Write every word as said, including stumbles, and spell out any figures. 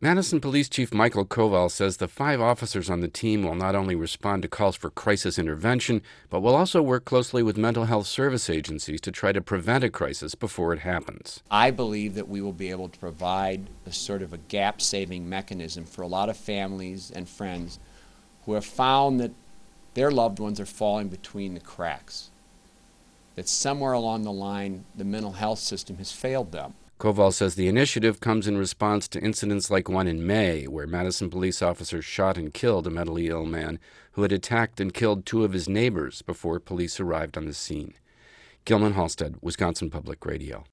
Madison Police Chief Michael Koval says the five officers on the team will not only respond to calls for crisis intervention, but will also work closely with mental health service agencies to try to prevent a crisis before it happens. I believe that we will be able to provide a sort of a gap-saving mechanism for a lot of families and friends who have found that their loved ones are falling between the cracks, that somewhere along the line the mental health system has failed them. Koval says the initiative comes in response to incidents like one in May, where Madison police officers shot and killed a mentally ill man who had attacked and killed two of his neighbors before police arrived on the scene. Gilman Halstead, Wisconsin Public Radio.